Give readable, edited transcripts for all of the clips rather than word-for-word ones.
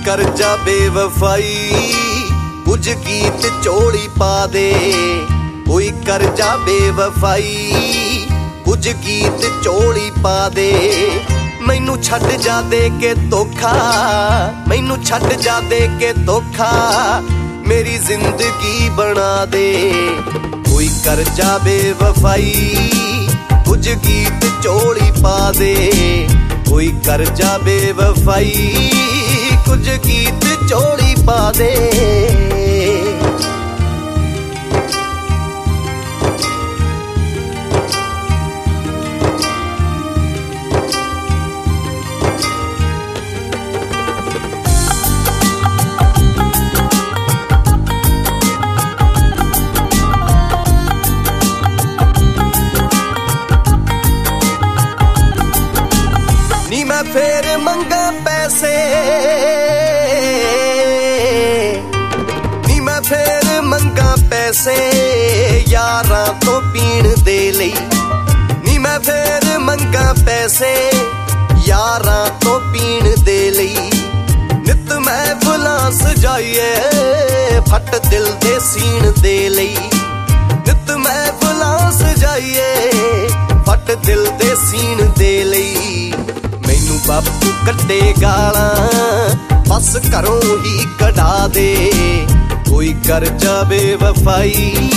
ਕਰਜ਼ਾ ਬੇਵਫਾਈ ਕੁਝ ਗੀਤ ਝੋਲੀ ਪਾ ਦੇ। ਕੋਈ ਕਰਜ਼ਾ ਬੇਵਫਾਈ ਕੁਝ ਗੀਤ ਝੋਲੀ ਪਾ ਦੇ। ਮੈਨੂੰ ਛੱਡ ਜਾ ਦੇ ਕੇ ਧੋਖਾ, ਮੈਨੂੰ ਛੱਡ ਜਾ ਦੇ ਕੇ ਧੋਖਾ, ਮੇਰੀ ਜ਼ਿੰਦਗੀ ਬਣਾ ਦੇ। ਕੋਈ ਕਰਜ਼ਾ ਬੇਵਫਾਈ ਕੁਝ ਗੀਤ ਝੋਲੀ ਪਾ ਦੇ। ਕੋਈ ਕਰਜ਼ਾ ਬੇਵਫਾਈ ਕੁਝ ਗੀਤ ਝੋਲੀ ਪਾ ਦੇ। ਨੀ ਮੈਂ ਫੇਰ ਮੰਗਾ ਪੈਸੇ, ਨੀ ਮੈਂ ਫੇਰ ਮੰਗਾ ਪੈਸੇ ਯਾਰਾਂ ਤੋਂ ਪੀਣ ਦੇ ਲਈ। ਨੀ ਮੈਂ ਫੇਰ ਮੰਗਾ ਪੈਸੇ ਯਾਰਾਂ ਤੋਂ ਪੀਣ ਦੇ ਲਈ। ਨਿਤ ਮੈਂ ਫੁੱਲਾਂ ਸਜਾਈਏ ਫੱਟ ਦਿਲ ਦੇ ਸੀਣ ਦੇ ਲਈ। ਨਿਤ ਮੈਂ ਫੁੱਲਾਂ ਸਜਾਈਏ ਫੱਟ ਦਿਲ ਦੇ ਸੀਣ ਦੇ ਲਈ। ਮੈਨੂੰ ਬਾਪੂ ਕੱਢੇ ਗਾਲਾਂ ਬਸ ਘਰੋਂ ਹੀ ਕਢਾ ਦੇ। ਕੋਈ ਕਰਜ਼ਾ ਬੇਵਫਾਈ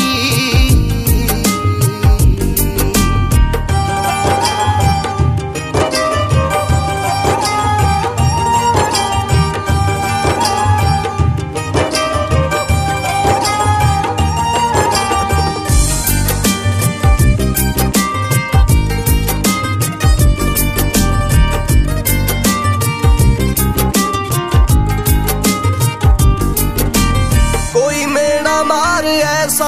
ਮਾਰ ਐਸਾ,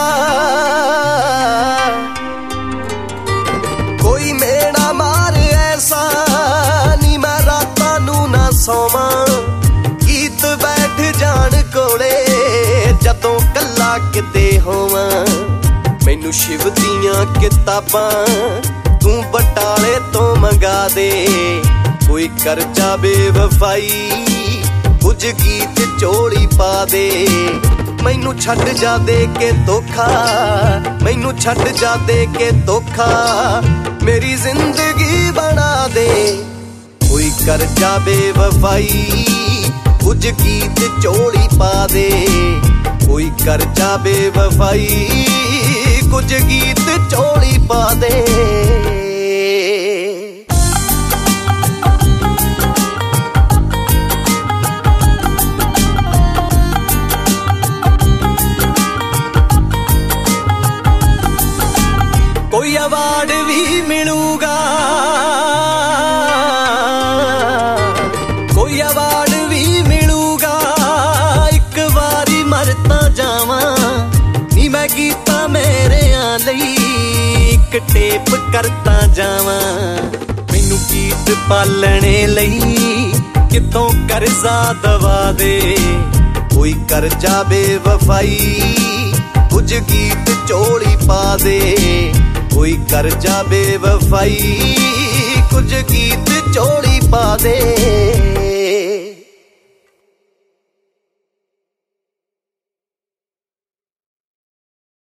ਕੋਈ ਮੇਰਾ ਮਾਰ ਐਸਾ, ਨੀ ਮੈਂ ਰਾਤਾਂ ਨੂੰ ਨਾ ਸੌਵਾਂ। ਗੀਤ ਬੈਠ ਜਾਣ ਕੋਲੇ ਜਦੋਂ ਕੱਲਾ ਕਿਤੇ ਹੋਵਾਂ। ਮੈਨੂੰ ਸ਼ਿਵ ਦੀਆਂ ਕਿਤਾਬਾਂ ਤੂੰ ਬਟਾਲੇ ਤੋਂ ਮੰਗਾ ਦੇ। ਕੋਈ ਕਰਜ਼ਾ ਬੇਵਫਾਈ ਕੁਝ ਗੀਤ ਝੋਲੀ ਪਾ ਦੇ। ਮੈਨੂੰ ਛੱਡ ਜਾ ਦੇ ਕੇ ਧੋਖਾ, ਮੈਨੂੰ ਛੱਡ ਜਾ ਦੇ ਕੇ ਧੋਖਾ, ਮੇਰੀ ਜ਼ਿੰਦਗੀ ਬਣਾ ਦੇ। ਕੋਈ ਕਰਜ਼ਾ ਬੇਵਫਾਈ ਕੁਝ ਗੀਤ ਝੋਲੀ ਪਾ ਦੇ। ਕੋਈ ਕਰਜ਼ਾ ਬੇਵਫਾਈ ਕੁਝ ਗੀਤ ਝੋਲੀ ਪਾ ਦੇ। ਕੋਈ ਅਵਾਰਡ ਵੀ ਮਿਲੂਗਾ, ਕੋਈ ਅਵਾਰਡ ਵੀ ਮਿਲੂਗਾ, ਇੱਕ ਵਾਰੀ ਮਰ ਤਾਂ ਜਾਵਾਂ। ਨੀ ਮੈਂ ਗੀਤਾਂ ਮੇਰਿਆਂ ਲਈ ਇੱਕ ਟੇਪ ਕਰਤਾ ਜਾਵਾਂ। ਮੈਨੂੰ ਗੀਤ ਪਾਲਣੇ ਲਈ ਕਿੱਥੋਂ ਕਰਜ਼ਾ ਦਵਾ ਦੇ। ਕੋਈ ਕਰਜ਼ਾ ਬੇਵਫਾਈ ਕੁਝ ਗੀਤ ਝੋਲੀ ਪਾ ਦੇ। ਕੋਈ ਕਰਜ਼ਾ ਬੇਵਫਾਈ ਕੁਝ ਗੀਤ ਝੋਲੀ ਪਾ ਦੇ।